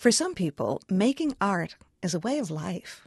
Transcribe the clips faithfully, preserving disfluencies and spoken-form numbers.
For some people, making art is a way of life.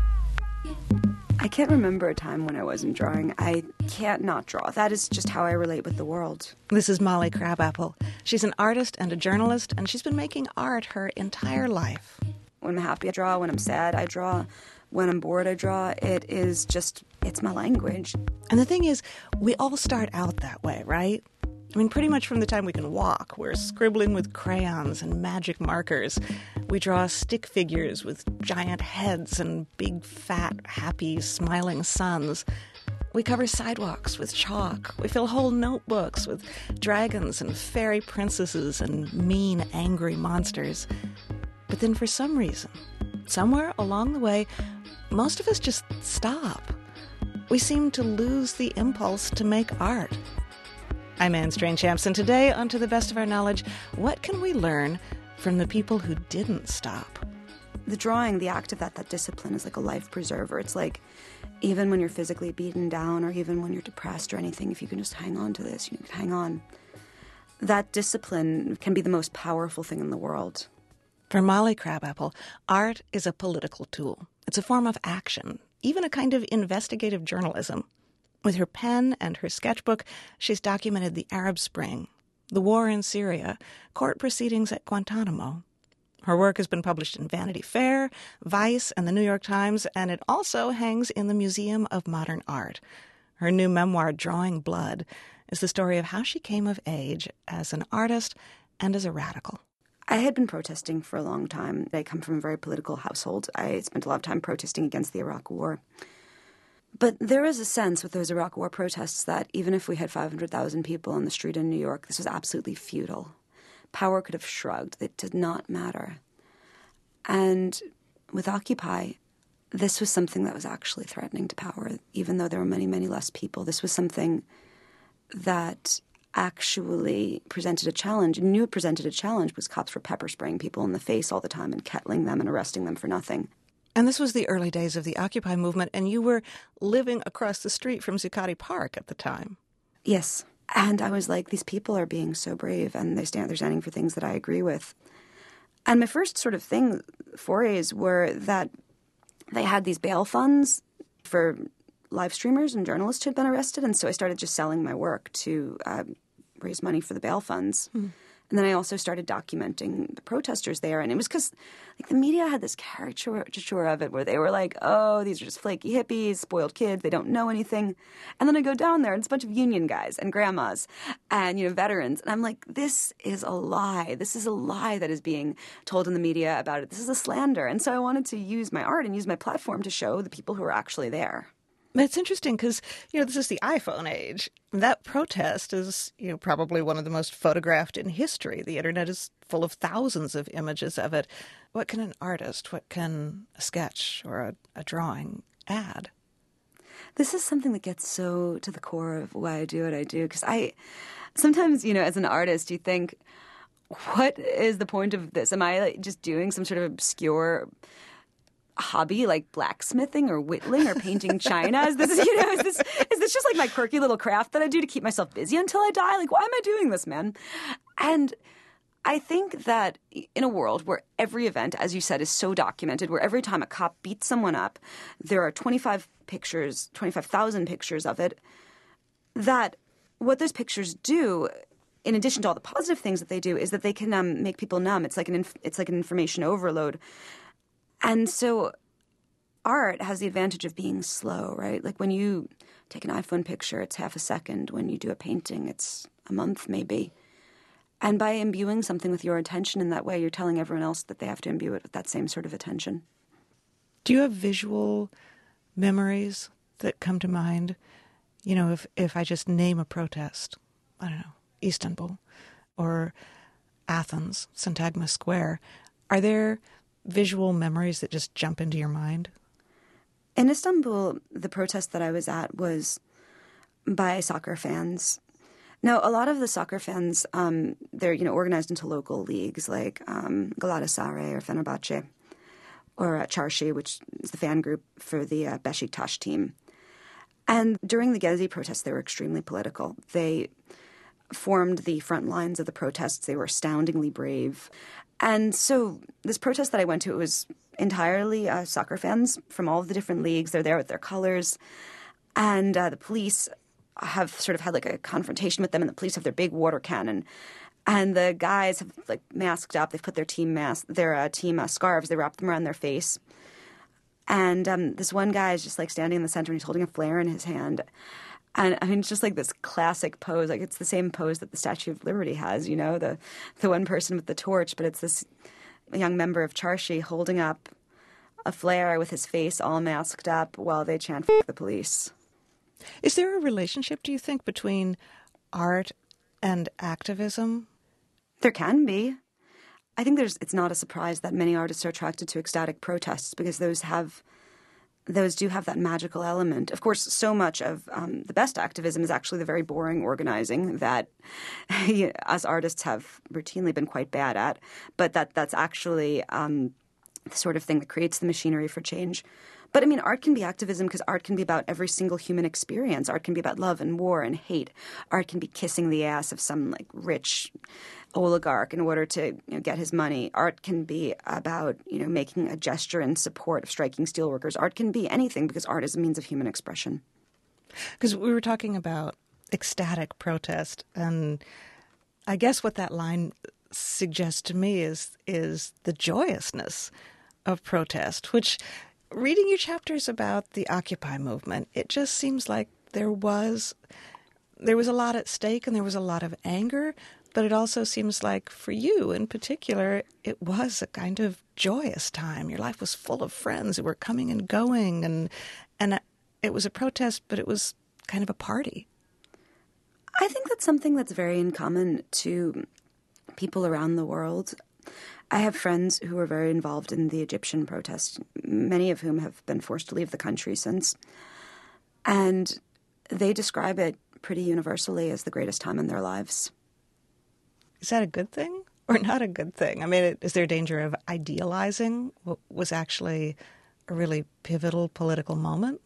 I can't remember a time when I wasn't drawing. I can't not draw. That is just how I relate with the world. This is Molly Crabapple. She's an artist and a journalist, and she's been making art her entire life. When I'm happy, I draw. When I'm sad, I draw. When I'm bored, I draw. It is just, it's my language. And the thing is, we all start out that way, right? I mean, pretty much from the time we can walk, we're scribbling with crayons and magic markers. We draw stick figures with giant heads and big, fat, happy, smiling suns. We cover sidewalks with chalk. We fill whole notebooks with dragons and fairy princesses and mean, angry monsters. But then for some reason, somewhere along the way, most of us just stop. We seem to lose the impulse to make art. I'm Anne Strange-Hampson. Today, on To the Best of Our Knowledge, what can we learn from the people who didn't stop? The drawing, the act of that, that discipline is like a life preserver. It's like, even when you're physically beaten down or even when you're depressed or anything, if you can just hang on to this, you can hang on. That discipline can be the most powerful thing in the world. For Molly Crabapple, art is a political tool. It's a form of action, even a kind of investigative journalism. With her pen and her sketchbook, she's documented the Arab Spring, the war in Syria, court proceedings at Guantanamo. Her work has been published in Vanity Fair, Vice, and the New York Times, and it also hangs in the Museum of Modern Art. Her new memoir, Drawing Blood, is the story of how she came of age as an artist and as a radical. I had been protesting for a long time. I come from a very political household. I spent a lot of time protesting against the Iraq War. But there is a sense with those Iraq War protests that even if we had five hundred thousand people on the street in New York, this was absolutely futile. Power could have shrugged. It did not matter. And with Occupy, this was something that was actually threatening to power, even though there were many, many less people. This was something that actually presented a challenge. And knew it presented a challenge because cops were pepper spraying people in the face all the time and kettling them and arresting them for nothing. And this was the early days of the Occupy movement, and you were living across the street from Zuccotti Park at the time. Yes. And I was like, these people are being so brave, and they stand, they're standing for things that I agree with. And my first sort of thing, forays, were that they had these bail funds for live streamers and journalists who had been arrested, and so I started just selling my work to uh, raise money for the bail funds. Mm. And then I also started documenting the protesters there. And it was because like, the media had this caricature of it where they were like, oh, these are just flaky hippies, spoiled kids, they don't know anything. And then I go down there and it's a bunch of union guys and grandmas and, you know, veterans. And I'm like, this is a lie. This is a lie that is being told in the media about it. This is a slander. And so I wanted to use my art and use my platform to show the people who are actually there. It's interesting because, you know, this is the iPhone age. That protest is, you know, probably one of the most photographed in history. The internet is full of thousands of images of it. What can an artist, what can a sketch or a, a drawing add? This is something that gets so to the core of why I do what I do. Because I sometimes, you know, as an artist, you think, what is the point of this? Am I like, just doing some sort of obscure hobby like blacksmithing or whittling or painting china? Is this, you know, is this is this just like my quirky little craft that I do to keep myself busy until I die? Like, why am I doing this, man? And I think that in a world where every event, as you said, is so documented, where every time a cop beats someone up, there are twenty-five pictures, twenty-five thousand pictures of it, that what those pictures do, in addition to all the positive things that they do, is that they can um, make people numb. It's like an inf- it's like an information overload. And so art has the advantage of being slow, right? Like when you take an iPhone picture, it's half a second. When you do a painting, it's a month maybe. And by imbuing something with your attention in that way, you're telling everyone else that they have to imbue it with that same sort of attention. Do you have visual memories that come to mind? You know, if, if I just name a protest, I don't know, Istanbul or Athens, Syntagma Square, are there visual memories that just jump into your mind? In Istanbul, the protest that I was at was by soccer fans. Now, a lot of the soccer fans, um, they're, you know, organized into local leagues like um, Galatasaray or Fenerbahce or uh, Çarşı, which is the fan group for the uh, Beşiktaş team. And during the Gezi protests, they were extremely political. They formed the front lines of the protests. They were astoundingly brave. And so this protest that I went to, it was entirely uh, soccer fans from all of the different leagues. They're there with their colors. And uh, the police have sort of had like a confrontation with them, and the police have their big water cannon. And the guys have like masked up. They've put their team mask, their uh, team uh, scarves. They wrap them around their face. And um, this one guy is just like standing in the center, and he's holding a flare in his hand. And I mean, it's just like this classic pose. Like it's the same pose that the Statue of Liberty has, you know, the the one person with the torch. But it's this young member of Charshi holding up a flare with his face all masked up while they chant "F the police." Is there a relationship, do you think, between art and activism? There can be. I think there's. It's not a surprise that many artists are attracted to ecstatic protests because those have, those do have that magical element. Of course, so much of um, the best activism is actually the very boring organizing that us artists have routinely been quite bad at. But that that's actually um, the sort of thing that creates the machinery for change. But I mean, art can be activism because art can be about every single human experience. Art can be about love and war and hate. Art can be kissing the ass of some like rich oligarch in order to you know, get his money. Art can be about you know making a gesture in support of striking steelworkers. Art can be anything because art is a means of human expression. Because we were talking about ecstatic protest, and I guess what that line suggests to me is is the joyousness of protest, which, reading your chapters about the Occupy movement, it just seems like there was there was a lot at stake and there was a lot of anger, but it also seems like for you in particular, it was a kind of joyous time. Your life was full of friends who were coming and going, and and it was a protest, but it was kind of a party. I think that's something that's very in common to people around the world. I have friends who are very involved in the Egyptian protest, many of whom have been forced to leave the country since. And they describe it pretty universally as the greatest time in their lives. Is that a good thing or not a good thing? I mean, is there a danger of idealizing what was actually a really pivotal political moment?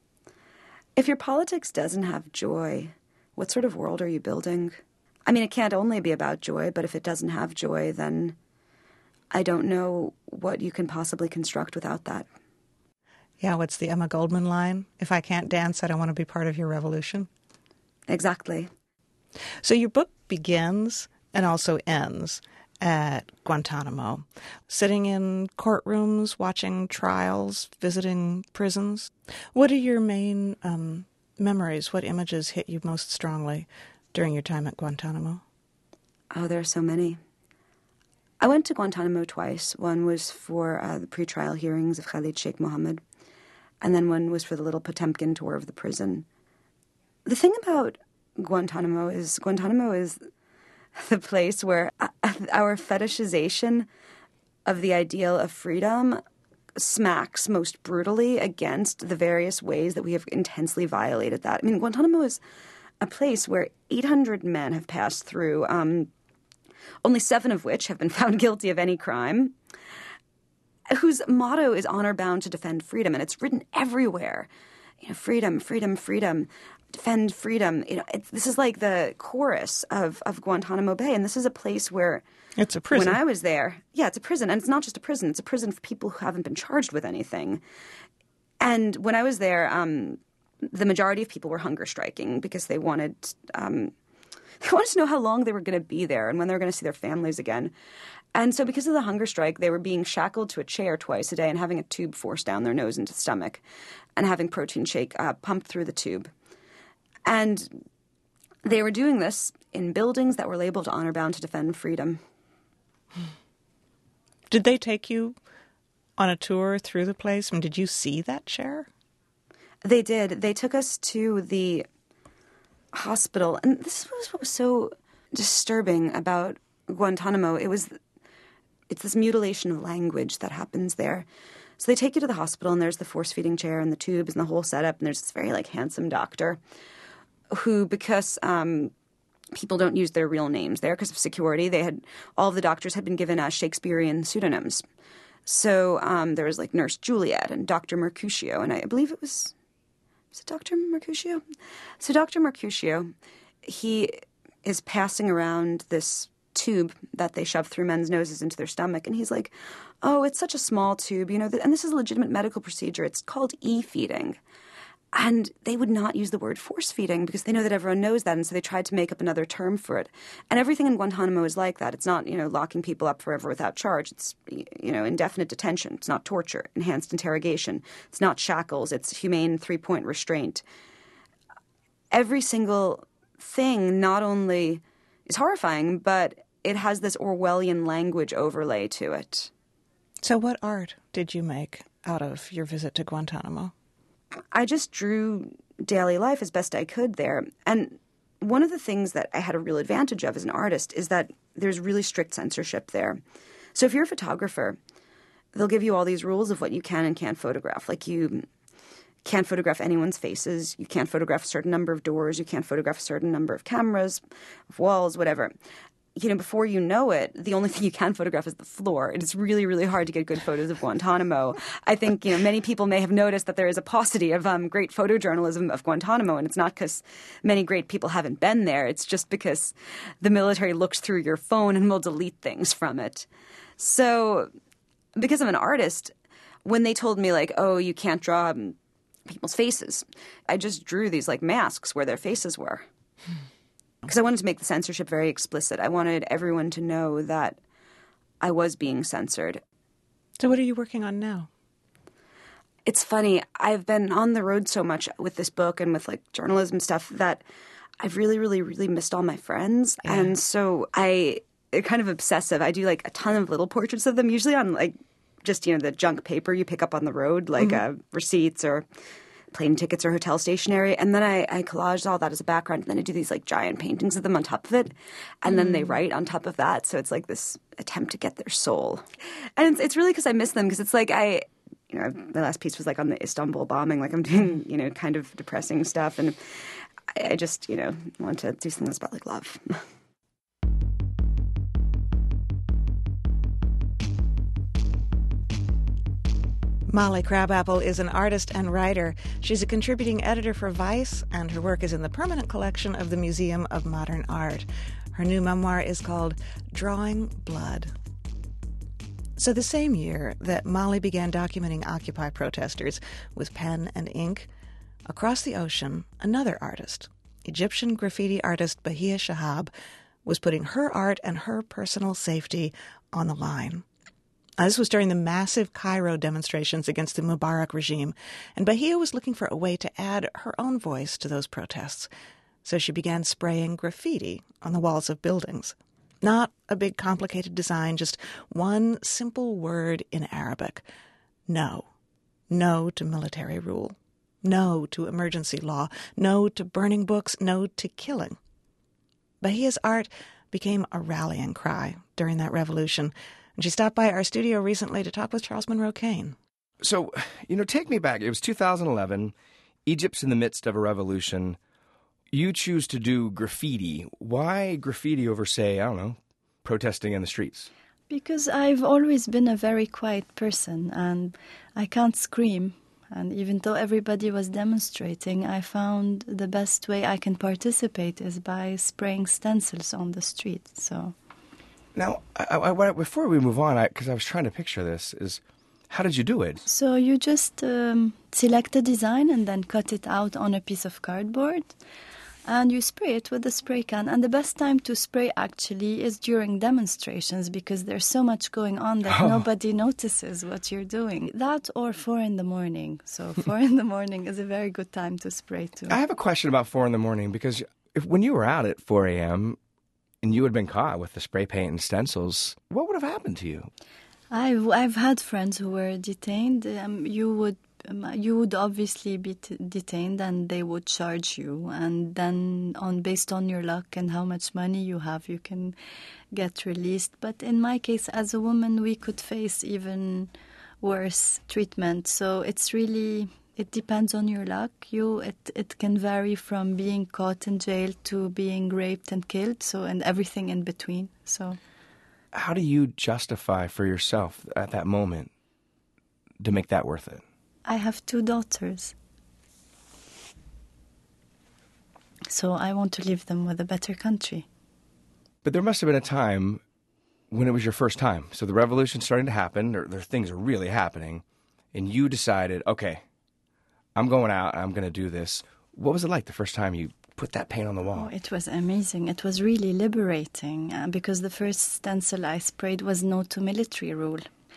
If your politics doesn't have joy, what sort of world are you building? I mean, it can't only be about joy, but if it doesn't have joy, then I don't know what you can possibly construct without that. Yeah, what's the Emma Goldman line? If I can't dance, I don't want to be part of your revolution. Exactly. So your book begins and also ends at Guantanamo, sitting in courtrooms, watching trials, visiting prisons. What are your main um, memories? What images hit you most strongly during your time at Guantanamo? Oh, there are so many. I went to Guantanamo twice. One was for uh, the pretrial hearings of Khalid Sheikh Mohammed, and then one was for the little Potemkin tour of the prison. The thing about Guantanamo is Guantanamo is the place where our fetishization of the ideal of freedom smacks most brutally against the various ways that we have intensely violated that. I mean, Guantanamo is a place where eight hundred men have passed through, um, only seven of which have been found guilty of any crime, whose motto is honor bound to defend freedom, and it's written everywhere. You know, freedom, freedom, freedom, defend freedom. You know, it's, this is like the chorus of, of Guantanamo Bay, and this is a place where it's a prison. When I was there, yeah, it's a prison, and it's not just a prison; it's a prison for people who haven't been charged with anything. And when I was there, um, the majority of people were hunger striking because they wanted um, they wanted to know how long they were going to be there and when they were going to see their families again. And so because of the hunger strike, they were being shackled to a chair twice a day and having a tube forced down their nose into the stomach and having protein shake uh, pumped through the tube. And they were doing this in buildings that were labeled honor bound to defend freedom. Did they take you on a tour through the place? I mean, did you see that chair? They did. They took us to the hospital. And this was what was so disturbing about Guantanamo. It was, it's this mutilation of language that happens there. So they take you to the hospital, and there's the force-feeding chair and the tubes and the whole setup, and there's this very, like, handsome doctor who, because um, people don't use their real names there because of security, they had, all of the doctors had been given uh, Shakespearean pseudonyms. So um, there was, like, Nurse Juliet and Doctor Mercutio, and I believe it was... Was it Doctor Mercutio? So Doctor Mercutio, he is passing around this tube that they shove through men's noses into their stomach. And he's like, oh, it's such a small tube, you know, and this is a legitimate medical procedure. It's called e-feeding. And they would not use the word force feeding because they know that everyone knows that. And so they tried to make up another term for it. And everything in Guantanamo is like that. It's not, you know, locking people up forever without charge. It's, you know, indefinite detention. It's not torture, enhanced interrogation. It's not shackles. It's humane three-point restraint. Every single thing not only is horrifying, but it has this Orwellian language overlay to it. So what art did you make out of your visit to Guantanamo? I just drew daily life as best I could there. And one of the things that I had a real advantage of as an artist is that there's really strict censorship there. So if you're a photographer, they'll give you all these rules of what you can and can't photograph. Like you can't photograph anyone's faces, you can't photograph a certain number of doors, you can't photograph a certain number of cameras, of walls, whatever. You know, before you know it, the only thing you can photograph is the floor. It's really, really hard to get good photos of Guantanamo. I think, you know, many people may have noticed that there is a paucity of um, great photojournalism of Guantanamo, and it's not because many great people haven't been there. It's just because the military looks through your phone and will delete things from it. So because I'm an artist, when they told me, like, oh, you can't draw um, people's faces, I just drew these, like, masks where their faces were. Because I wanted to make the censorship very explicit. I wanted everyone to know that I was being censored. So what are you working on now? It's funny. I've been on the road so much with this book and with, like, journalism stuff that I've really, really, really missed all my friends. Yeah. And so I, they're kind of obsessive. I do, like, a ton of little portraits of them, usually on, like, just, you know, the junk paper you pick up on the road, like mm-hmm. uh, receipts or plane tickets or hotel stationery. And then I, I collage all that as a background. And then I do these like giant paintings of them on top of it. And mm. then they write on top of that. So it's like this attempt to get their soul. And it's, it's really because I miss them because it's like I, you know, the last piece was like on the Istanbul bombing. Like I'm doing, you know, kind of depressing stuff. And I, I just, you know, want to do something that's about like love. Molly Crabapple is an artist and writer. She's a contributing editor for Vice, and her work is in the permanent collection of the Museum of Modern Art. Her new memoir is called Drawing Blood. So the same year that Molly began documenting Occupy protesters with pen and ink, across the ocean, another artist, Egyptian graffiti artist Bahia Shahab, was putting her art and her personal safety on the line. This was during the massive Cairo demonstrations against the Mubarak regime, and Bahia was looking for a way to add her own voice to those protests. So she began spraying graffiti on the walls of buildings. Not a big complicated design, just one simple word in Arabic. No. No to military rule. No to emergency law. No to burning books. No to killing. Bahia's art became a rallying cry during that revolution. And she stopped by our studio recently to talk with Charles Monroe Kane. So, you know, take me back. It was two thousand eleven. Egypt's in the midst of a revolution. You choose to do graffiti. Why graffiti over, say, I don't know, protesting in the streets? Because I've always been a very quiet person, and I can't scream. And even though everybody was demonstrating, I found the best way I can participate is by spraying stencils on the street, so... Now, I, I, before we move on, because I, I was trying to picture this, is how did you do it? So you just um, select a design and then cut it out on a piece of cardboard, and you spray it with a spray can. And the best time to spray, actually, is during demonstrations because there's so much going on that oh. nobody notices what you're doing. That or four in the morning. So four in the morning is a very good time to spray, too. I have a question about four in the morning because if, when you were out at four a.m., and you had been caught with the spray paint and stencils, what would have happened to you? I've I've had friends who were detained. Um, you would um, you would obviously be t- detained, and they would charge you. And then, on based on your luck and how much money you have, you can get released. But in my case, as a woman, we could face even worse treatment. So it's really. It depends on your luck. You, it, it can vary from being caught in jail to being raped and killed, so and everything in between. So, how do you justify for yourself at that moment to make that worth it? I have two daughters, so I want to leave them with a better country. But there must have been a time when it was your first time. So the revolution's starting to happen, or, or things are really happening, and you decided, okay, I'm going out, I'm going to do this. What was it like the first time you put that paint on the wall? Oh, it was amazing. It was really liberating uh, because the first stencil I sprayed was no to military rule.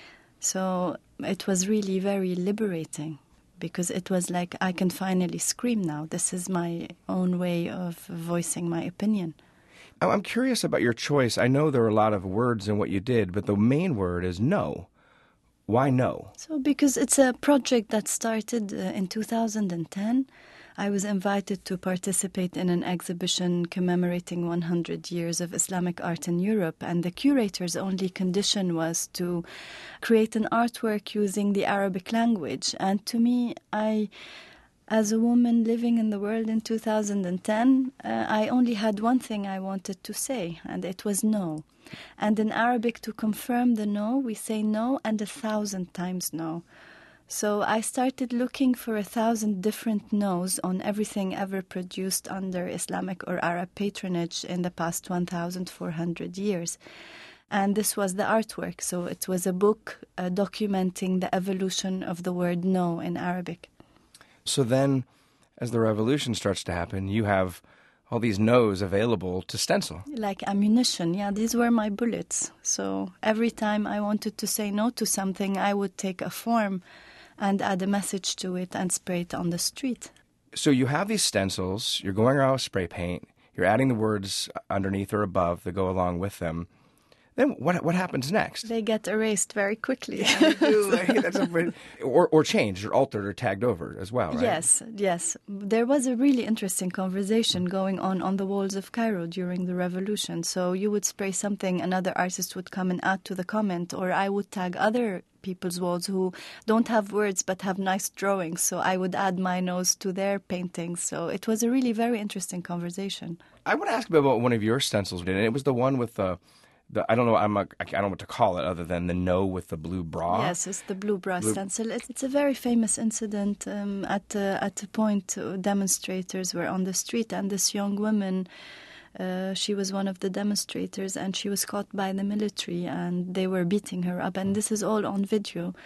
So it was really very liberating because it was like, I can finally scream now. This is my own way of voicing my opinion. I'm curious about your choice. I know there are a lot of words in what you did, but the main word is no. Why no? So because it's a project that started uh, in two thousand ten. I was invited to participate in an exhibition commemorating one hundred years of Islamic art in Europe, and the curator's only condition was to create an artwork using the Arabic language. And to me, I, as a woman living in the world in two thousand ten, uh, I only had one thing I wanted to say, and it was no. And in Arabic, to confirm the no, we say no and a thousand times no. So I started looking for a thousand different no's on everything ever produced under Islamic or Arab patronage in the past one thousand four hundred years. And this was the artwork. So it was a book uh, documenting the evolution of the word no in Arabic. So then, as the revolution starts to happen, you have all these no's available to stencil. Like ammunition, yeah, these were my bullets. So every time I wanted to say no to something, I would take a form and add a message to it and spray it on the street. So you have these stencils, you're going around with spray paint, you're adding the words underneath or above that go along with them. Then what what happens next? They get erased very quickly. That's a, or, or changed or altered or tagged over as well, right? Yes, yes. There was a really interesting conversation going on on the walls of Cairo during the revolution. So you would spray something, another artist would come and add to the comment, or I would tag other people's walls who don't have words but have nice drawings. So I would add my nose to their paintings. So it was a really very interesting conversation. I want to ask about one of your stencils, and it was the one with the... The, I don't know. I'm a, I don't know what to call it other than the no with the blue bra. Yes, it's the blue bra blue. stencil. It's, it's a very famous incident. Um, at uh, at a point, uh, demonstrators were on the street, and this young woman, uh, she was one of the demonstrators, and she was caught by the military, and they were beating her up. And this is all on video.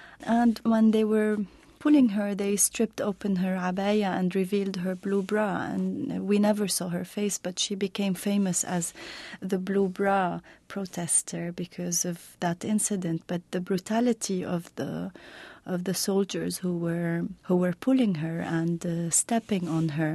And when they were pulling her, they stripped open her abaya and revealed her blue bra. And we never saw her face, but she became famous as the blue bra protester because of that incident. But the brutality of the of the soldiers who were who were pulling her and uh, stepping on her,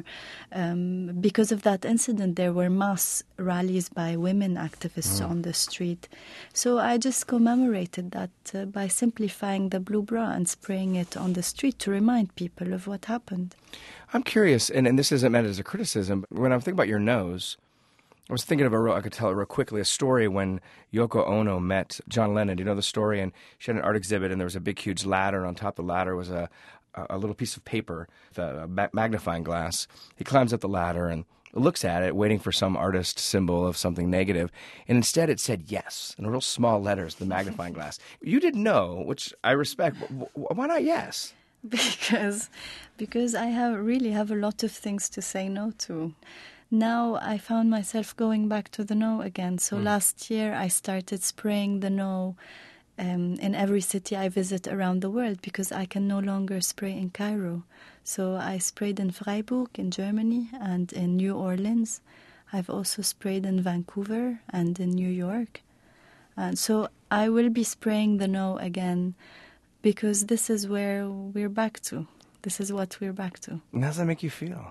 um, because of that incident, there were mass rallies by women activists mm. on the street. So I just commemorated that uh, by simplifying the blue bra and spraying it on the street to remind people of what happened. I'm curious, and, and this isn't meant as a criticism, but when I'm thinking about your nose, I was thinking of a real, I could tell it real quickly, a story when Yoko Ono met John Lennon. Do you know the story? And she had an art exhibit, and there was a big, huge ladder, and on top of the ladder was a, a little piece of paper, the magnifying glass. He climbs up the ladder and looks at it, waiting for some artist symbol of something negative, and instead it said yes, in real small letters, the magnifying glass. You didn't know, which I respect. Why not yes? Because, because I have really have a lot of things to say no to. Now I found myself going back to the no again. So mm. last year I started spraying the no um, in every city I visit around the world because I can no longer spray in Cairo. So I sprayed in Freiburg in Germany and in New Orleans. I've also sprayed in Vancouver and in New York. And so I will be spraying the no again because this is where we're back to. This is what we're back to. How does that make you feel?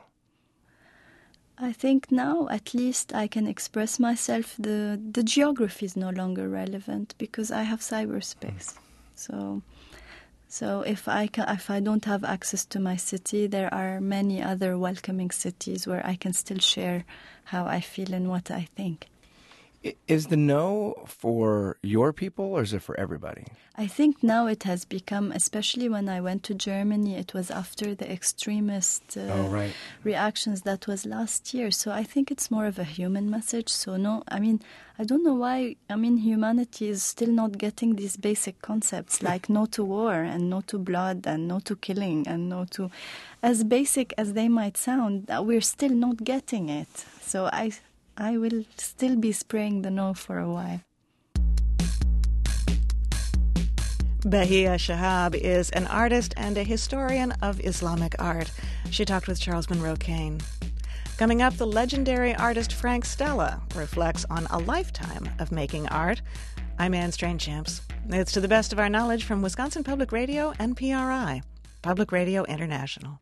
I think now at least I can express myself. The the geography is no longer relevant because I have cyberspace. So so if I can, if I don't have access to my city, there are many other welcoming cities where I can still share how I feel and what I think. Is the no for your people or is it for everybody? I think now it has become, especially when I went to Germany, it was after the extremist uh, oh, right. reactions that was last year. So I think it's more of a human message. So no, I mean, I don't know why, I mean, humanity is still not getting these basic concepts like no to war and no to blood and no to killing and no to, as basic as they might sound, we're still not getting it. So I I will still be spraying the no for a while. Bahia Shahab is an artist and a historian of Islamic art. She talked with Charles Monroe Kane. Coming up, the legendary artist Frank Stella reflects on a lifetime of making art. I'm Anne Strainchamps. It's to the best of our knowledge from Wisconsin Public Radio and P R I, Public Radio International.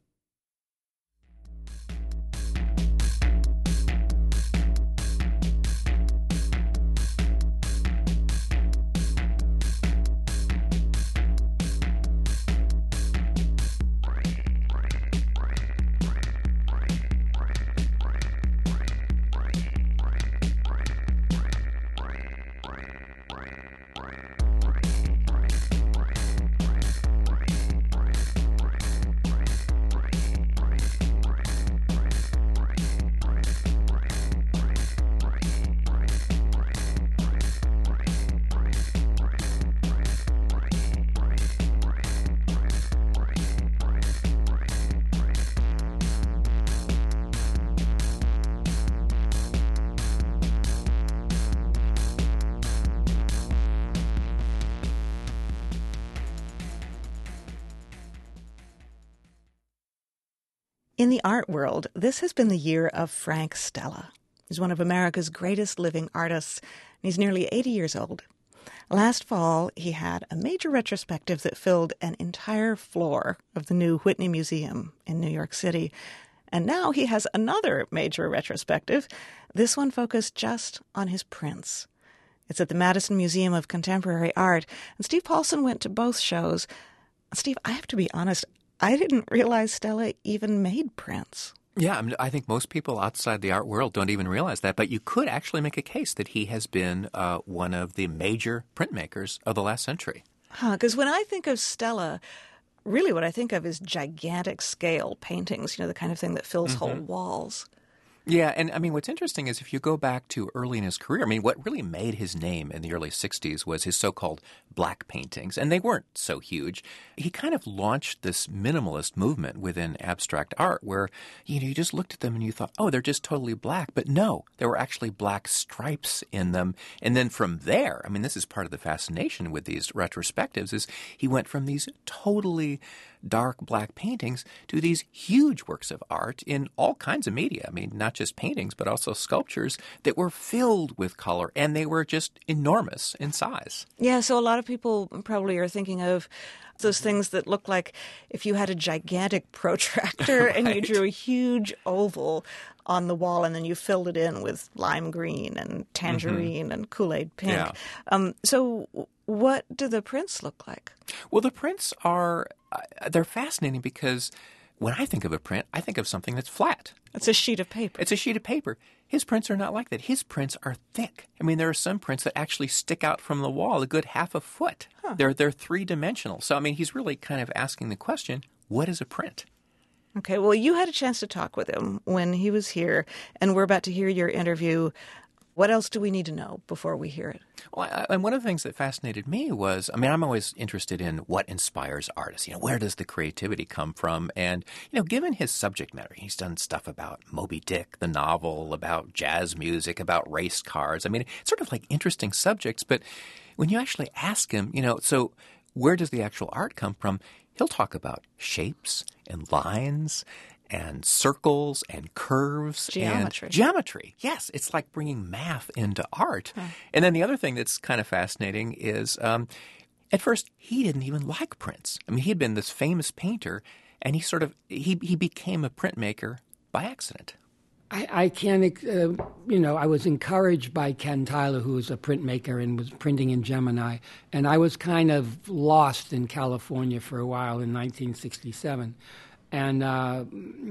In the art world, this has been the year of Frank Stella. He's one of America's greatest living artists, and he's nearly eighty years old. Last fall, he had a major retrospective that filled an entire floor of the new Whitney Museum in New York City. And now he has another major retrospective, this one focused just on his prints. It's at the Madison Museum of Contemporary Art, and Steve Paulson went to both shows. Steve, I have to be honest, I didn't realize Stella even made prints. Yeah, I, mean, I think most people outside the art world don't even realize that, but you could actually make a case that he has been uh, one of the major printmakers of the last century. Huh, because when I think of Stella, really what I think of is gigantic scale paintings, you know, the kind of thing that fills mm-hmm. whole walls. Yeah, and I mean, what's interesting is if you go back to early in his career, I mean, what really made his name in the early sixties was his so-called black paintings, and they weren't so huge. He kind of launched this minimalist movement within abstract art where, you know, you just looked at them and you thought, oh, they're just totally black. But no, there were actually black stripes in them. And then from there, I mean, this is part of the fascination with these retrospectives, is he went from these totally dark black paintings to these huge works of art in all kinds of media. I mean, not just paintings, but also sculptures that were filled with color, and they were just enormous in size. Yeah, so a lot of people probably are thinking of those things that look like if you had a gigantic protractor right. and you drew a huge oval on the wall and then you filled it in with lime green and tangerine mm-hmm. and Kool-Aid pink. Yeah. Um, so what do the prints look like? Well, the prints are, uh, they're fascinating because when I think of a print, I think of something that's flat. It's a sheet of paper. It's a sheet of paper. His prints are not like that. His prints are thick. I mean, there are some prints that actually stick out from the wall a good half a foot. Huh. They're they're three-dimensional. So, I mean, he's really kind of asking the question, what is a print? Okay, well, you had a chance to talk with him when he was here, and we're about to hear your interview. What else do we need to know before we hear it? Well, I, and one of the things that fascinated me was, I mean, I'm always interested in what inspires artists. You know, where does the creativity come from? And, you know, given his subject matter, he's done stuff about Moby Dick, the novel, about jazz music, about race cars. I mean, it's sort of like interesting subjects. But when you actually ask him, you know, so where does the actual art come from? He'll talk about shapes and lines and circles and curves geometry. and geometry. Yes, it's like bringing math into art. Huh. And then the other thing that's kind of fascinating is um, at first he didn't even like prints. I mean, he had been this famous painter, and he sort of he he became a printmaker by accident. I, I can't, uh, you know, I was encouraged by Ken Tyler, who was a printmaker and was printing in Gemini, and I was kind of lost in California for a while in nineteen sixty-seven. And uh,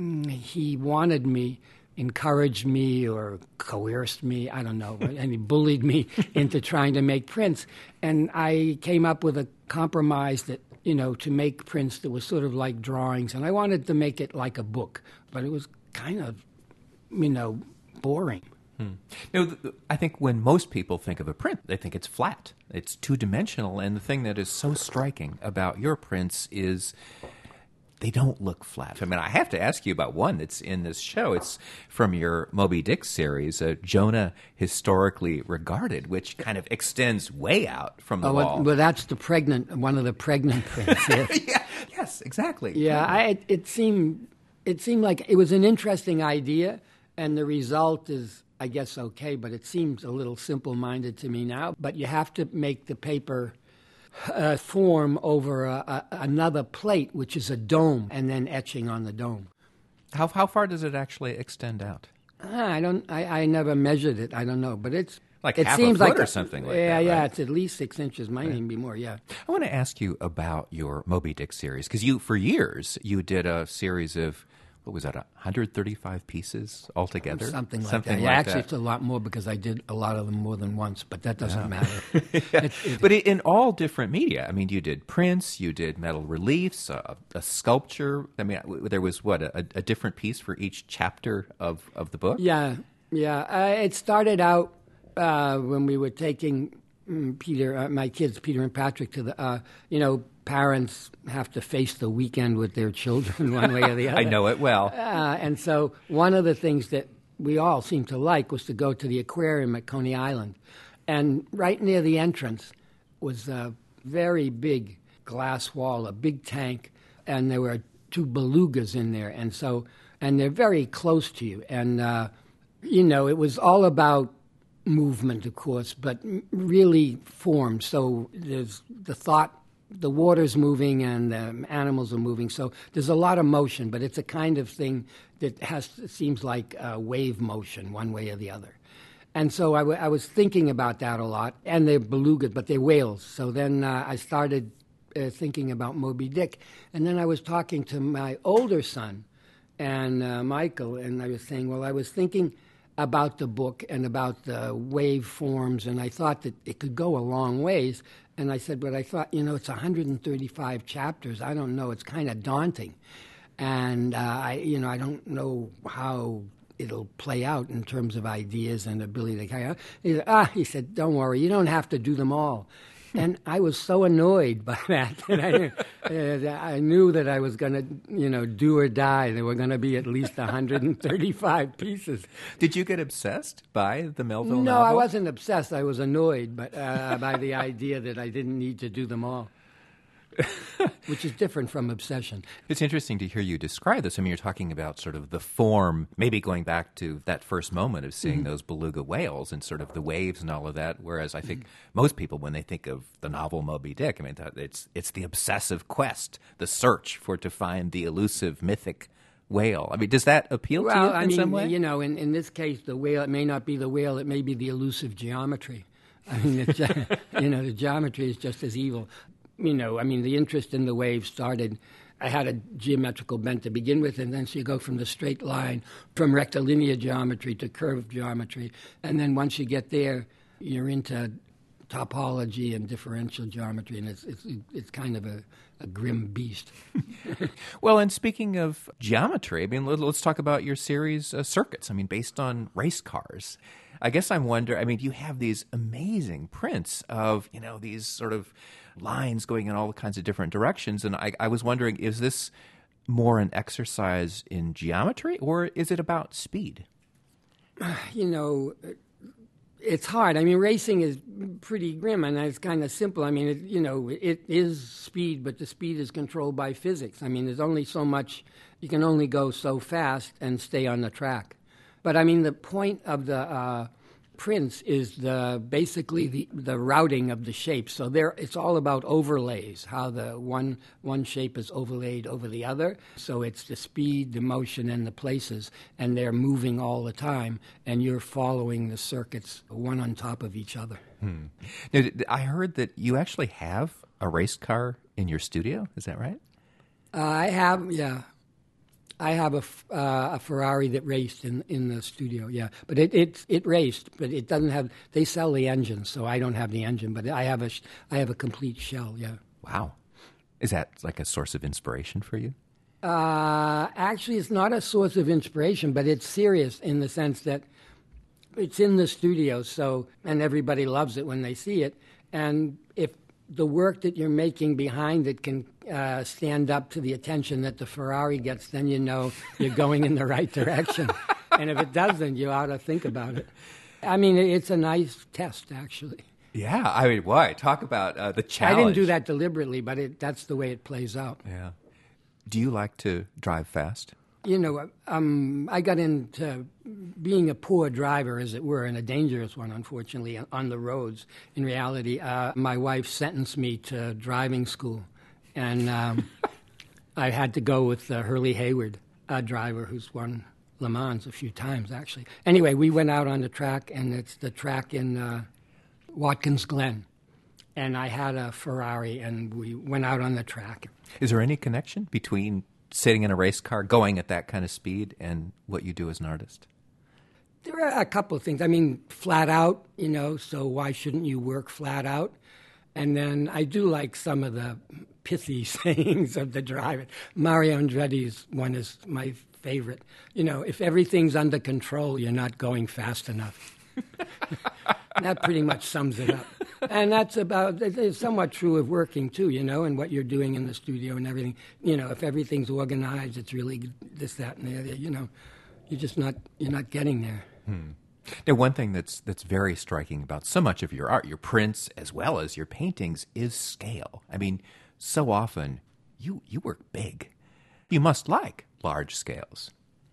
he wanted me, encouraged me or coerced me, I don't know, and he bullied me into trying to make prints. And I came up with a compromise that, you know, to make prints that was sort of like drawings. And I wanted to make it like a book, but it was kind of, you know, boring. Hmm. You know, I think when most people think of a print, they think it's flat. It's two-dimensional. And the thing that is so striking about your prints is they don't look flat. I mean, I have to ask you about one that's in this show. It's from your Moby Dick series, uh, Jonah Historically Regarded, which kind of extends way out from the oh, wall. Well, well, that's the pregnant, one of the pregnant prints. Yes, yeah, yes, exactly. Yeah, I, it, it seemed it seemed like it was an interesting idea, and the result is, I guess, okay, but it seems a little simple-minded to me now. But you have to make the paper uh, form over a, a, another plate, which is a dome, and then etching on the dome. How how far does it actually extend out? Ah, I don't. I, I never measured it. I don't know, but it's like it half seems a foot like or something like yeah, that. Yeah, right? It's at least six inches. Might even be more. Yeah. I want to ask you about your Moby Dick series, because you, for years, you did a series of, what was that, one hundred thirty-five pieces altogether? Something like Something that. like Yeah, actually, that. it's a lot more because I did a lot of them more than once, but that doesn't Yeah. matter. Yeah. It- it- But in all different media. I mean, you did prints, you did metal reliefs, a, a sculpture. I mean, there was, what, a, a different piece for each chapter of, of the book? Yeah, yeah. Uh, it started out uh, when we were taking mm, Peter, uh, my kids, Peter and Patrick, to the, uh, you know, parents have to face the weekend with their children one way or the other. I know it well. Uh, and so one of the things that we all seemed to like was to go to the aquarium at Coney Island. And right near the entrance was a very big glass wall, a big tank, and there were two belugas in there. And so, and they're very close to you. And, uh, you know, it was all about movement, of course, but m- really form. So there's the thought, the water's moving and the animals are moving. So there's a lot of motion, but it's a kind of thing that has it seems like uh, wave motion one way or the other. And so I, w- I was thinking about that a lot. And they're belugas, but they're whales. So then uh, I started uh, thinking about Moby Dick. And then I was talking to my older son and uh, Michael, and I was saying, well, I was thinking about the book and about the wave forms, and I thought that it could go a long ways. And I said, but I thought, you know, it's one hundred thirty-five chapters. I don't know. It's kind of daunting. And, uh, I, you know, I don't know how it'll play out in terms of ideas and ability to carry out. He said, ah, he said, don't worry. You don't have to do them all. And I was so annoyed by that that I, uh, I knew that I was going to, you know, do or die. There were going to be at least one hundred thirty-five pieces. Did you get obsessed by the Melville No, novel? I wasn't obsessed. I was annoyed but, uh, by the idea that I didn't need to do them all, which is different from obsession. It's interesting to hear you describe this. I mean, you're talking about sort of the form, maybe going back to that first moment of seeing mm-hmm. those beluga whales and sort of the waves and all of that. Whereas I think mm-hmm. most people, when they think of the novel Moby Dick, I mean, it's it's the obsessive quest, the search for to find the elusive mythic whale. I mean, does that appeal well, to you in I mean, some way? You know, in, in this case, the whale, it may not be the whale, it may be the elusive geometry. I mean, it's, you know, the geometry is just as evil. You know, I mean, the interest in the wave started, I had a geometrical bent to begin with, and then so you go from the straight line, from rectilinear geometry to curved geometry, and then once you get there, you're into topology and differential geometry, and it's it's, it's kind of a, a grim beast. Well, and speaking of geometry, I mean, let, let's talk about your series, uh, Circuits, I mean, based on race cars. I guess I'm wondering, I mean, you have these amazing prints of, you know, these sort of lines going in all kinds of different directions. And I, I was wondering, is this more an exercise in geometry or is it about speed? You know, it's hard. I mean, racing is pretty grim and it's kind of simple. I mean, it, you know, it is speed, but the speed is controlled by physics. I mean, there's only so much, you can only go so fast and stay on the track. But I mean, the point of the uh, prints is the basically the, the routing of the shapes. So there, it's all about overlays, how the one one shape is overlaid over the other. So it's the speed, the motion, and the places, and they're moving all the time, and you're following the circuits one on top of each other. Hmm. Now, I heard that you actually have a race car in your studio. Is that right? Uh, I have, yeah. I have a, uh, a Ferrari that raced in in the studio, yeah. But it, it it raced, but it doesn't have. They sell the engine, so I don't have the engine. But I have a I have a complete shell, yeah. Wow, is that like a source of inspiration for you? Uh, actually, it's not a source of inspiration, but it's serious in the sense that it's in the studio, so and everybody loves it when they see it. And if the work that you're making behind it can uh, stand up to the attention that the Ferrari gets, then you know you're going in the right direction. And if it doesn't, you ought to think about it. I mean, it's a nice test, actually. Yeah, I mean, why? Talk about uh, the challenge. I didn't do that deliberately, but it, that's the way it plays out. Yeah. Do you like to drive fast? You know, um, I got into being a poor driver, as it were, and a dangerous one, unfortunately, on the roads. In reality, uh, my wife sentenced me to driving school, and um, I had to go with uh, Hurley Hayward, a driver who's won Le Mans a few times, actually. Anyway, we went out on the track, and it's the track in uh, Watkins Glen, and I had a Ferrari, and we went out on the track. Is there any connection between sitting in a race car, going at that kind of speed, and what you do as an artist? There are a couple of things. I mean, flat out, you know, so why shouldn't you work flat out? And then I do like some of the pithy sayings of the driver. Mario Andretti's one is my favorite. You know, if everything's under control, you're not going fast enough. That pretty much sums it up. And that's about, it's somewhat true of working too, you know, and what you're doing in the studio and everything. You know, if everything's organized, it's really this, that, and the other, you know, you're just not, you're not getting there. Hmm. Now, one thing that's that's very striking about so much of your art, your prints as well as your paintings, is scale. I mean, so often you you work big. You must like large scales.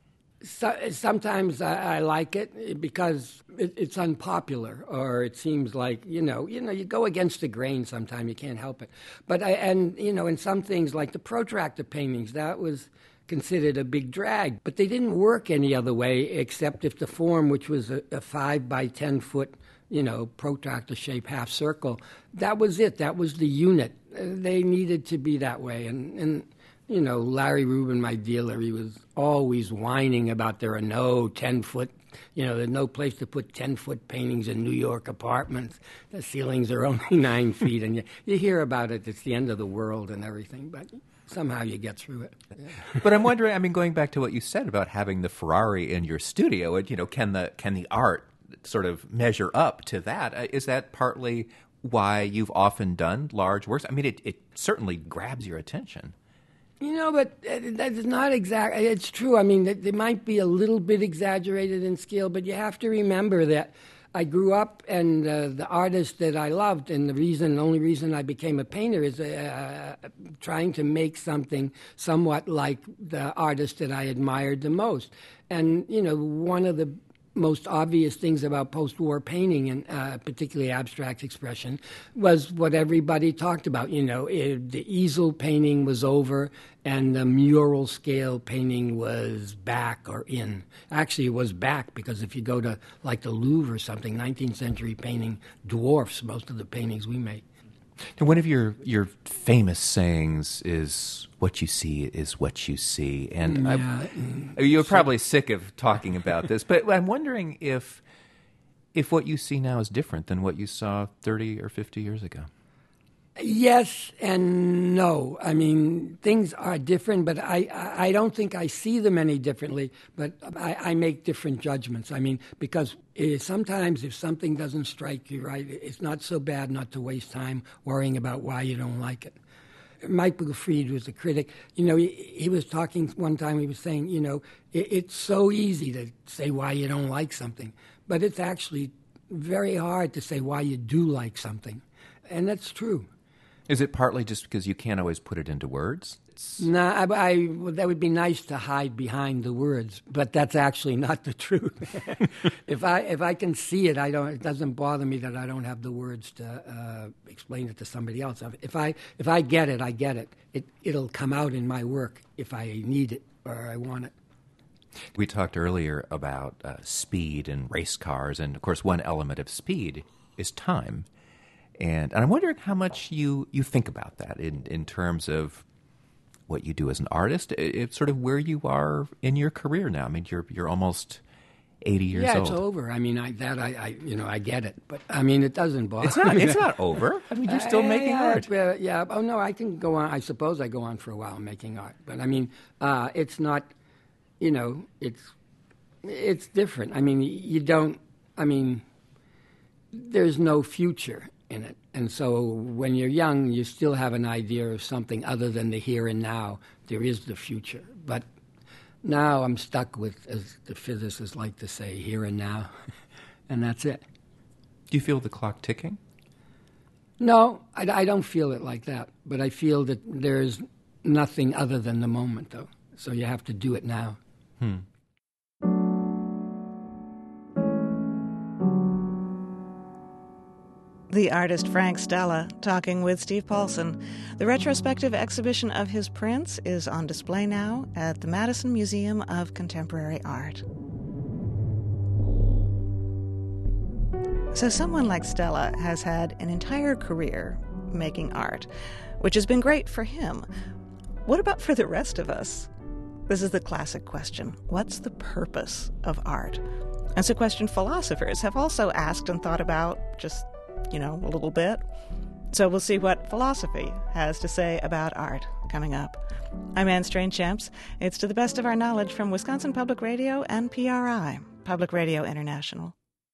So, sometimes I, I like it because it, it's unpopular, or it seems like you know, you know, you go against the grain. Sometimes you can't help it. But I, and you know, in some things like the protractor paintings, that was considered a big drag. But they didn't work any other way except if the form, which was a, a five by ten foot, you know, protractor shape half circle, that was it. That was the unit. Uh, they needed to be that way, and and. You know, Larry Rubin, my dealer, he was always whining about there are no ten-foot, you know, there's no place to put ten-foot paintings in New York apartments. The ceilings are only nine feet, and you, you hear about it, it's the end of the world and everything, but somehow you get through it. Yeah. But I'm wondering, I mean, going back to what you said about having the Ferrari in your studio, you know, can the can the art sort of measure up to that? Uh, is that partly why you've often done large works? I mean, it, it certainly grabs your attention. You know, but that's not exact. It's true. I mean, it, it might be a little bit exaggerated in scale, but you have to remember that I grew up, and uh, the artist that I loved, and the reason, the only reason I became a painter is uh, trying to make something somewhat like the artist that I admired the most. And you know, one of the most obvious things about post-war painting, and uh, particularly abstract expression, was what everybody talked about. You know, it, the easel painting was over, and the mural scale painting was back or in. Actually, it was back because if you go to like the Louvre or something, nineteenth century painting dwarfs most of the paintings we make. Now, one of your, your famous sayings is, what you see is what you see. And yeah. I, you're probably sick of talking about this, but I'm wondering if if what you see now is different than what you saw thirty or fifty years ago. Yes and no. I mean, things are different, but I, I don't think I see them any differently, but I, I make different judgments. I mean, because it, sometimes if something doesn't strike you right, it's not so bad not to waste time worrying about why you don't like it. Michael Fried was a critic. You know, he, he was talking one time, he was saying, you know, it, it's so easy to say why you don't like something, but it's actually very hard to say why you do like something. And that's true. Is it partly just because you can't always put it into words? No, I, I, well, that would be nice to hide behind the words, but that's actually not the truth. if I if I can see it, I don't. It doesn't bother me that I don't have the words to uh, explain it to somebody else. If I if I get it, I get it. It it'll come out in my work if I need it or I want it. We talked earlier about uh, speed and race cars, and of course, one element of speed is time. And, and I'm wondering how much you, you think about that in, in terms of what you do as an artist. It, it's sort of where you are in your career now. I mean, you're you're almost eighty years yeah, old. Yeah, it's over. I mean, I, that I, I you know I get it, but I mean, it doesn't bother. It's not. It's not over. I mean, you're still uh, making yeah, art. Uh, yeah. Oh no, I can go on. I suppose I go on for a while making art, but I mean, uh, it's not. You know, it's it's different. I mean, you don't. I mean, there's no future. in it. And so when you're young, you still have an idea of something other than the here and now. There is the future. But now I'm stuck with, as the physicists like to say, here and now. And that's it. Do you feel the clock ticking? No, I, I don't feel it like that. But I feel that there's nothing other than the moment, though. So you have to do it now. Hmm. The artist Frank Stella talking with Steve Paulson. The retrospective exhibition of his prints is on display now at the Madison Museum of Contemporary Art. So someone like Stella has had an entire career making art, which has been great for him. What about for the rest of us? This is the classic question. What's the purpose of art? And it's a question philosophers have also asked and thought about just you know, a little bit. So we'll see what philosophy has to say about art coming up. I'm Anne Strange-Champs. It's To the Best of Our Knowledge from Wisconsin Public Radio and P R I, Public Radio International.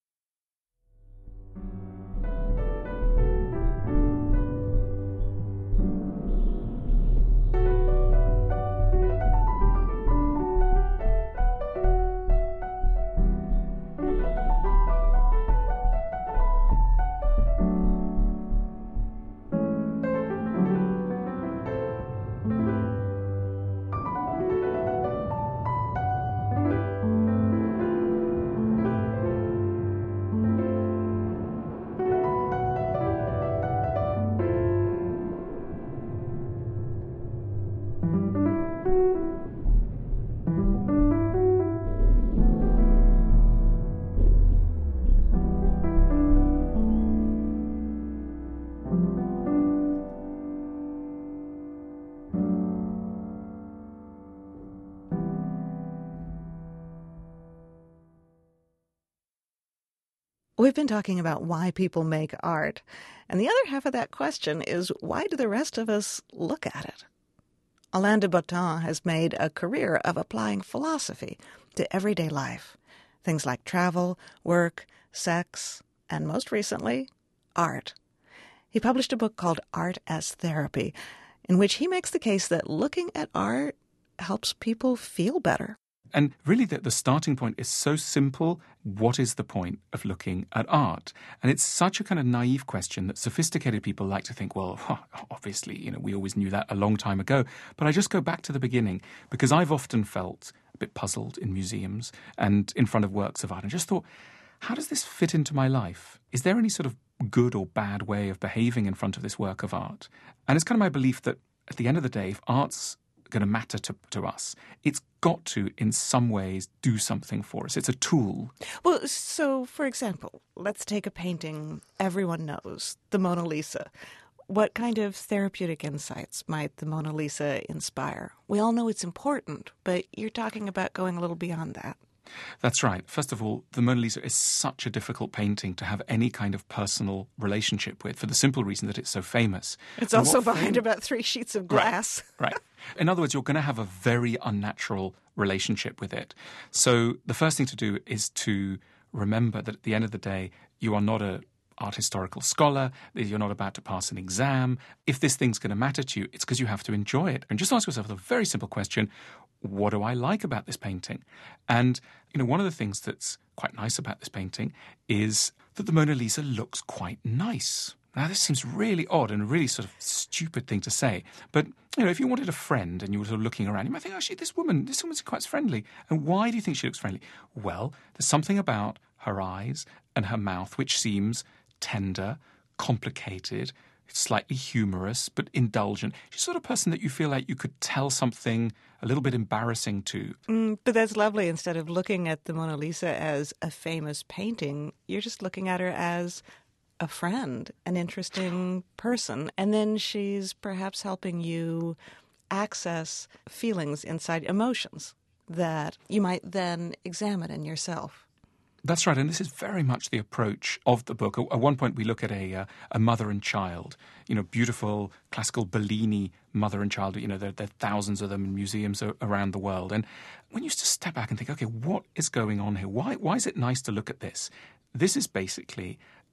We've been talking about why people make art, and the other half of that question is why do the rest of us look at it? Alain de Botton has made a career of applying philosophy to everyday life, things like travel, work, sex, and most recently, art. He published a book called Art as Therapy, in which he makes the case that looking at art helps people feel better. And really, the, the starting point is so simple. What is the point of looking at art? And it's such a kind of naive question that sophisticated people like to think, well, obviously, you know, we always knew that a long time ago. But I just go back to the beginning because I've often felt a bit puzzled in museums and in front of works of art and just thought, how does this fit into my life? Is there any sort of good or bad way of behaving in front of this work of art? And it's kind of my belief that at the end of the day, if art's going to matter to, to us, it's got to, in some ways, do something for us. It's a tool. Well, so, for example, let's take a painting everyone knows, the Mona Lisa. What kind of therapeutic insights might the Mona Lisa inspire? We all know it's important, but you're talking about going a little beyond that. That's right. First of all, the Mona Lisa is such a difficult painting to have any kind of personal relationship with for the simple reason that it's so famous. It's and also behind fam- about three sheets of glass. Right, right. In other words, you're going to have a very unnatural relationship with it. So the first thing to do is to remember that at the end of the day, you are not a art historical scholar, that you're not about to pass an exam. If this thing's going to matter to you, it's because you have to enjoy it. And just ask yourself the very simple question, what do I like about this painting? And, you know, one of the things that's quite nice about this painting is that the Mona Lisa looks quite nice. Now, this seems really odd and a really sort of stupid thing to say. But, you know, if you wanted a friend and you were sort of looking around, you might think, actually, this woman, this woman's quite friendly. And why do you think she looks friendly? Well, there's something about her eyes and her mouth which seems tender, complicated, slightly humorous, but indulgent. She's the sort of person that you feel like you could tell something a little bit embarrassing to. Mm, but that's lovely. Instead of looking at the Mona Lisa as a famous painting, you're just looking at her as a friend, an interesting person. And then she's perhaps helping you access feelings inside, emotions that you might then examine in yourself. That's right, and this is very much the approach of the book. At one point, we look at a uh, a mother and child, you know, beautiful classical Bellini mother and child. You know, there, there are thousands of them in museums around the world. And when you just step back and think, okay, what is going on here? Why why is it nice to look at this? This is basically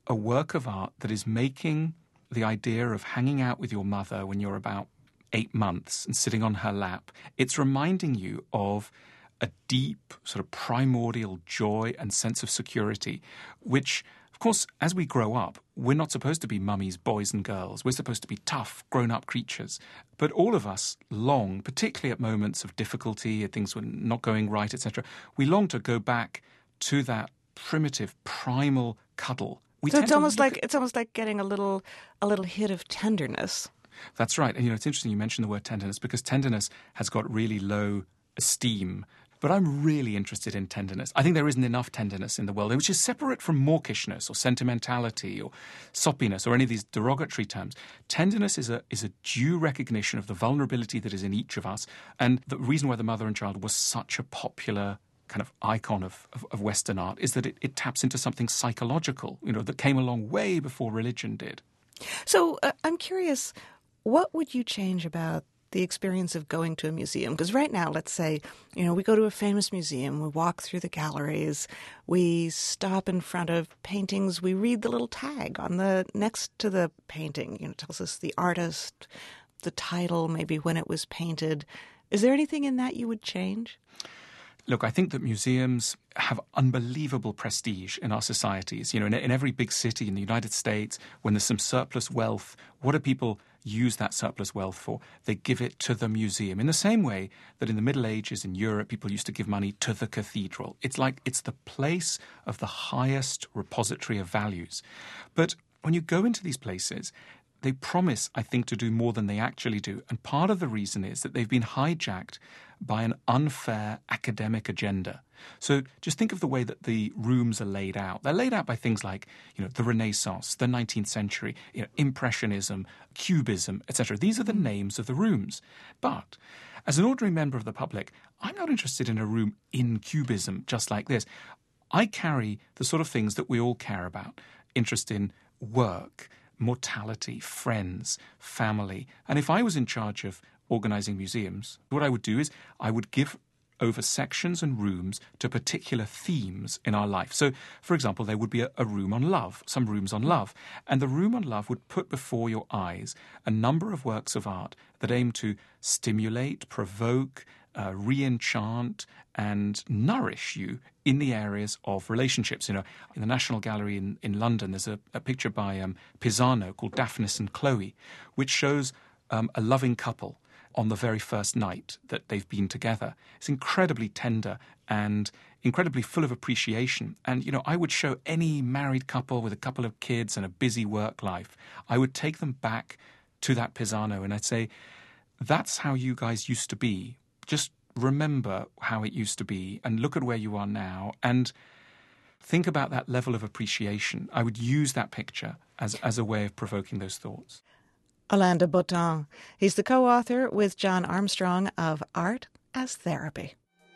a work of art that is making the idea of hanging out with your mother when you're about eight months and sitting on her lap, it's reminding you of a deep sort of primordial joy and sense of security, which, of course, as we grow up, we're not supposed to be mummies, boys and girls. We're supposed to be tough, grown-up creatures. But all of us long, particularly at moments of difficulty, at things were not going right, et cetera, we long to go back to that primitive, primal cuddle. We so it's almost like at... it's almost like getting a little a little hit of tenderness. That's right. And, you know, it's interesting you mentioned the word tenderness, because tenderness has got really low esteem. But I'm really interested in tenderness. I think there isn't enough tenderness in the world, which is separate from mawkishness or sentimentality or soppiness or any of these derogatory terms. Tenderness is a is a due recognition of the vulnerability that is in each of us, and the reason why The Mother and Child was such a popular kind of icon of, of, of Western art is that it, it taps into something psychological, you know, that came along way before religion did. So uh, I'm curious, what would you change about the experience of going to a museum? Because right now, let's say, you know, we go to a famous museum, we walk through the galleries, we stop in front of paintings, we read the little tag on the next to the painting, you know, it tells us the artist, the title, maybe when it was painted. Is there anything in that you would change? Look, I think that museums have unbelievable prestige in our societies. You know, in, in every big city in the United States, when there's some surplus wealth, what do people use that surplus wealth for? They give it to the museum. In the same way that in the Middle Ages in Europe, people used to give money to the cathedral. It's like it's the place of the highest repository of values. But when you go into these places, they promise, I think, to do more than they actually do. And part of the reason is that they've been hijacked by an unfair academic agenda. So just think of the way that the rooms are laid out. They're laid out by things like, you know, the Renaissance, the nineteenth century, you know, Impressionism, Cubism, et cetera. These are the names of the rooms. But as an ordinary member of the public, I'm not interested in a room in Cubism just like this. I carry the sort of things that we all care about. Interest in work, mortality, friends, family. And if I was in charge of organising museums, what I would do is I would give over sections and rooms to particular themes in our life. So, for example, there would be a, a room on love, some rooms on love. And the room on love would put before your eyes a number of works of art that aim to stimulate, provoke, uh, re-enchant and nourish you in the areas of relationships. You know, in the National Gallery in, in London, there's a, a picture by um, Pisano called Daphnis and Chloe, which shows um, a loving couple on the very first night that they've been together. It's incredibly tender and incredibly full of appreciation. And, you know, I would show any married couple with a couple of kids and a busy work life, I would take them back to that Pisano and I'd say, that's how you guys used to be. Just remember how it used to be and look at where you are now and think about that level of appreciation. I would use that picture as, as a way of provoking those thoughts. Orlando Botan. He's the co-author with John Armstrong of Art as Therapy.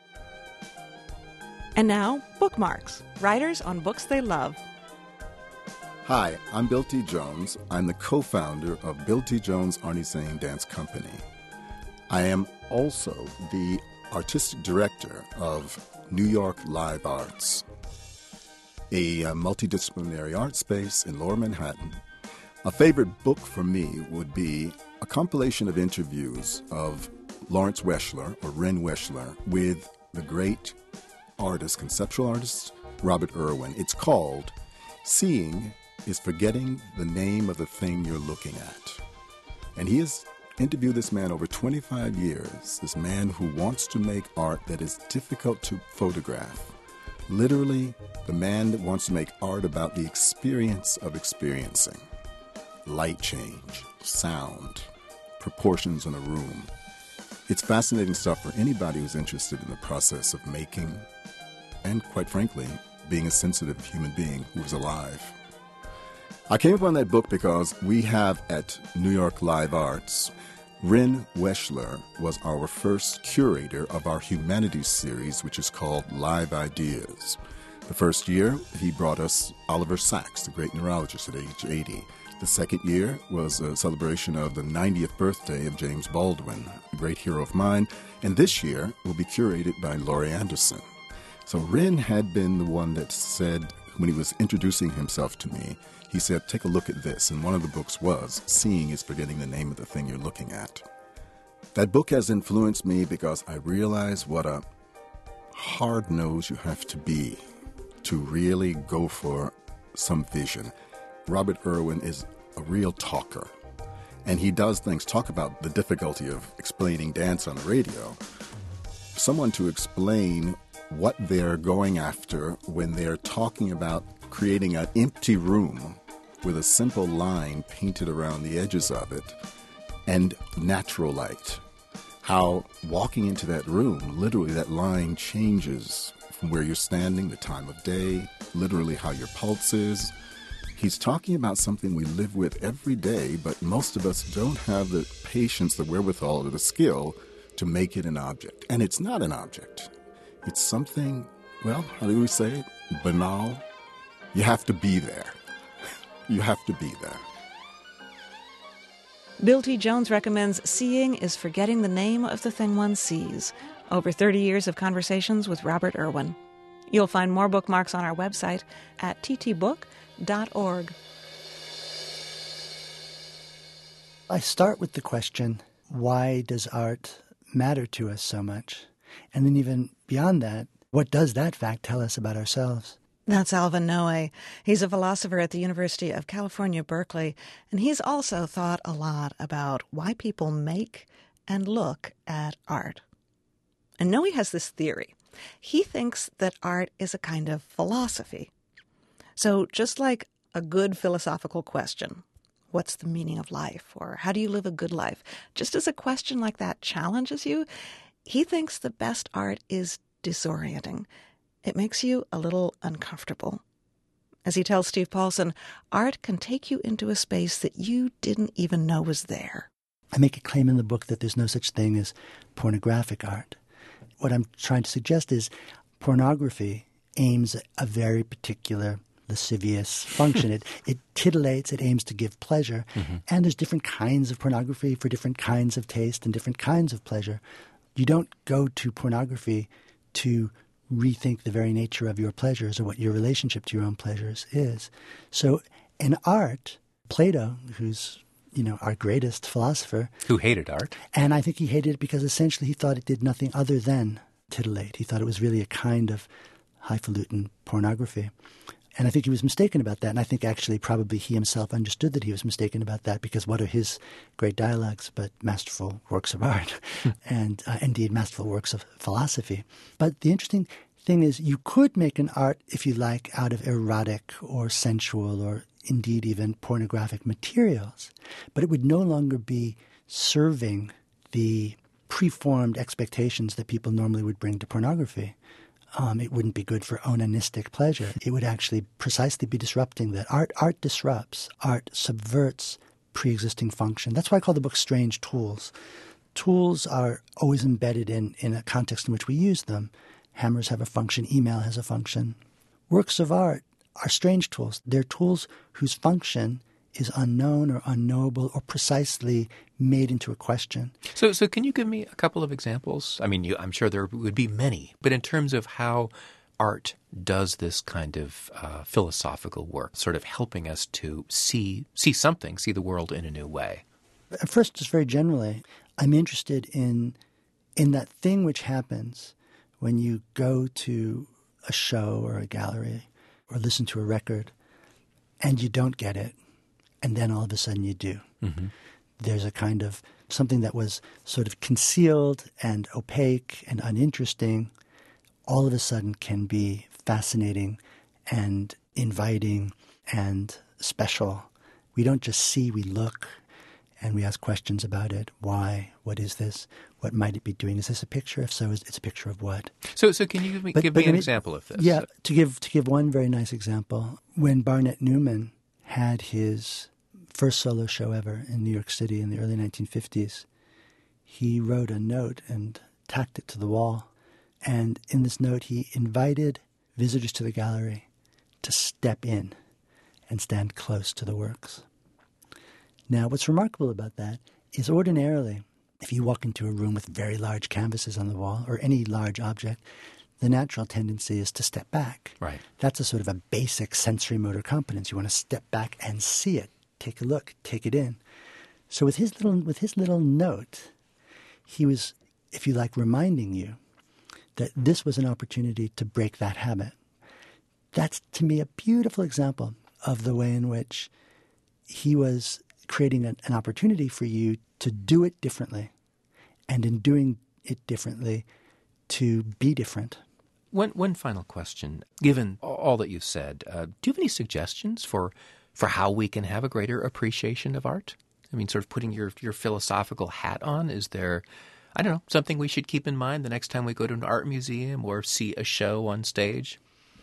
And now, bookmarks. Writers on books they love. Hi, I'm Bill T. Jones. I'm the co-founder of Bill T. Jones Arnie Singing Dance Company. I am also the artistic director of New York Live Arts, a uh, multidisciplinary art space in Lower Manhattan. A favorite book for me would be a compilation of interviews of Lawrence Weschler, or Ren Weschler, with the great artist, conceptual artist, Robert Irwin. It's called Seeing is Forgetting the Name of the Thing You're Looking At. And he has interviewed this man over twenty-five years, this man who wants to make art that is difficult to photograph. Literally, the man that wants to make art about the experience of experiencing. Light change, sound, proportions in a room. It's fascinating stuff for anybody who's interested in the process of making and, quite frankly, being a sensitive human being who's alive. I came upon that book because we have at New York Live Arts, Ren Weschler was our first curator of our humanities series, which is called Live Ideas. The first year, he brought us Oliver Sacks, the great neurologist at age eighty. The second year was a celebration of the ninetieth birthday of James Baldwin, a great hero of mine. And this year will be curated by Laurie Anderson. So Ren had been the one that said, when he was introducing himself to me, he said, take a look at this. And one of the books was Seeing is Forgetting the Name of the Thing You're Looking At. That book has influenced me because I realize what a hard nose you have to be to really go for some vision. Robert Irwin is a real talker, and he does things, talk about the difficulty of explaining dance on the radio. Someone to explain what they're going after when they're talking about creating an empty room with a simple line painted around the edges of it and natural light. How walking into that room, literally that line changes from where you're standing, the time of day, literally how your pulse is. He's talking about something we live with every day, but most of us don't have the patience, the wherewithal, or the skill to make it an object. And it's not an object. It's something, well, how do we say it? Banal. You have to be there. You have to be there. Bill T. Jones recommends Seeing is Forgetting the Name of the Thing One Sees. Over thirty years of conversations with Robert Irwin. You'll find more bookmarks on our website at t t book dot org. I start with the question, why does art matter to us so much? And then even beyond that, what does that fact tell us about ourselves? That's Alvin Noe. He's a philosopher at the University of California, Berkeley, and he's also thought a lot about why people make and look at art. And Noe has this theory. He thinks that art is a kind of philosophy. So just like a good philosophical question, what's the meaning of life? Or how do you live a good life? Just as a question like that challenges you, he thinks the best art is disorienting. It makes you a little uncomfortable. As he tells Steve Paulson, art can take you into a space that you didn't even know was there. I make a claim in the book that there's no such thing as pornographic art. What I'm trying to suggest is pornography aims at a very particular lascivious function. it, it titillates, it aims to give pleasure. Mm-hmm. And there's different kinds of pornography for different kinds of taste and different kinds of pleasure. You don't go to pornography to rethink the very nature of your pleasures or what your relationship to your own pleasures is. So in art, Plato, who's, you know, our greatest philosopher. Who hated art. And I think he hated it because essentially he thought it did nothing other than titillate. He thought it was really a kind of highfalutin pornography. And I think he was mistaken about that. And I think actually probably he himself understood that he was mistaken about that, because what are his great dialogues but masterful works of art and uh, indeed masterful works of philosophy. But the interesting thing is you could make an art, if you like, out of erotic or sensual or indeed even pornographic materials, but it would no longer be serving the preformed expectations that people normally would bring to pornography. Um, it wouldn't be good for onanistic pleasure. It would actually precisely be disrupting that. Art art disrupts. Art subverts pre-existing function. That's why I call the book Strange Tools. Tools are always embedded in, in a context in which we use them. Hammers have a function. Email has a function. Works of art are strange tools. They're tools whose function is unknown or unknowable or precisely made into a question. So so can you give me a couple of examples? I mean, you, I'm sure there would be many, but in terms of how art does this kind of uh, philosophical work, sort of helping us to see see something, see the world in a new way. First, just very generally, I'm interested in in that thing which happens when you go to a show or a gallery or listen to a record and you don't get it. And then all of a sudden you do. Mm-hmm. There's a kind of something that was sort of concealed and opaque and uninteresting, all of a sudden can be fascinating and inviting and special. We don't just see, we look and we ask questions about it. Why? What is this? What might it be doing? Is this a picture? If so, it's a picture of what? So so can you give me, but, give but me an me, example of this? Yeah, to give to give one very nice example. When Barnett Newman had his first solo show ever in New York City in the early nineteen fifties, he wrote a note and tacked it to the wall. And in this note, he invited visitors to the gallery to step in and stand close to the works. Now, what's remarkable about that is ordinarily, if you walk into a room with very large canvases on the wall or any large object, the natural tendency is to step back. Right. That's a sort of a basic sensory motor competence. You want to step back and see it, take a look, take it in. So with his little with his little note, he was, if you like, reminding you that this was an opportunity to break that habit. That's, to me, a beautiful example of the way in which he was creating an, an opportunity for you to do it differently, and in doing it differently, to be different. One one final question. Given all that you've said, uh, do you have any suggestions for for how we can have a greater appreciation of art? I mean, sort of putting your, your philosophical hat on, is there, I don't know, something we should keep in mind the next time we go to an art museum or see a show on stage?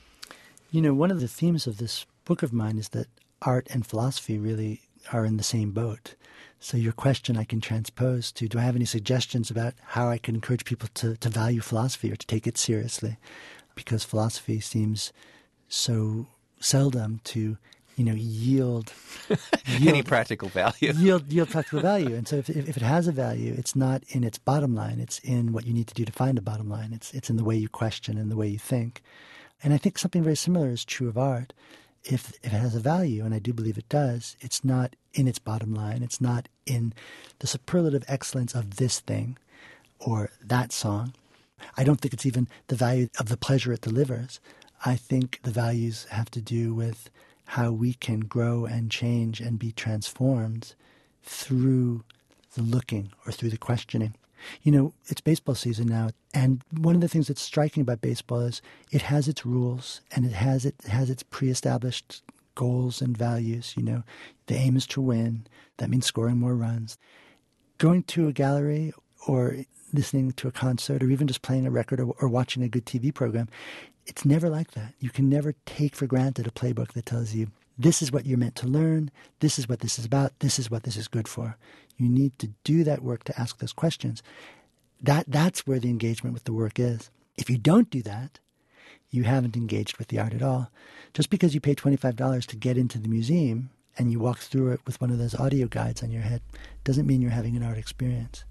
You know, one of the themes of this book of mine is that art and philosophy really are in the same boat. So your question I can transpose to, do I have any suggestions about how I can encourage people to, to value philosophy or to take it seriously? Because philosophy seems so seldom to, you know, yield, yield any practical value. yield, yield practical value. And so if, if it has a value, it's not in its bottom line. It's in what you need to do to find a bottom line. It's, it's in the way you question and the way you think. And I think something very similar is true of art. If, if it has a value, and I do believe it does, it's not in its bottom line. It's not in the superlative excellence of this thing or that song. I don't think it's even the value of the pleasure it delivers. I think the values have to do with how we can grow and change and be transformed through the looking or through the questioning. You know, it's baseball season now, and one of the things that's striking about baseball is it has its rules and it has it has its pre-established goals and values. You know, the aim is to win. That means scoring more runs. Going to a gallery or listening to a concert or even just playing a record or, or watching a good T V program, it's never like that. You can never take for granted a playbook that tells you this is what you're meant to learn, this is what this is about, this is what this is good for. You need to do that work to ask those questions. That That's where the engagement with the work is. If you don't do that, you haven't engaged with the art at all. Just because you pay twenty-five dollars to get into the museum and you walk through it with one of those audio guides on your head doesn't mean you're having an art experience.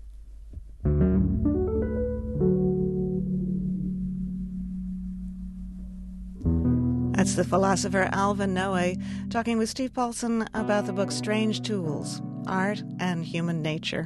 That's the philosopher Alvin Noe talking with Steve Paulson about the book Strange Tools, Art and Human Nature.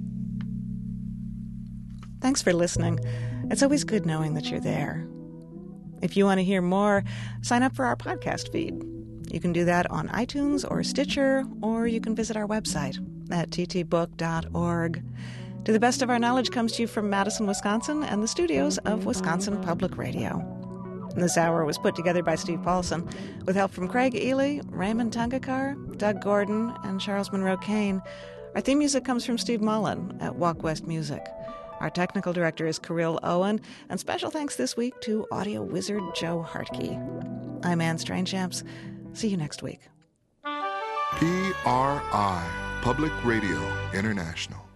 Thanks for listening. It's always good knowing that you're there. If you want to hear more, sign up for our podcast feed. You can do that on iTunes or Stitcher, or you can visit our website at t t book dot org. To the best of our knowledge comes to you from Madison, Wisconsin, and the studios of Wisconsin Public Radio. This hour was put together by Steve Paulson, with help from Craig Ely, Raymond Tungakar, Doug Gordon, and Charles Monroe Kane. Our theme music comes from Steve Mullen at Walk West Music. Our technical director is Kirill Owen, and special thanks this week to audio wizard Joe Hartke. I'm Anne Strange-Champs. See you next week. P R I, Public Radio International.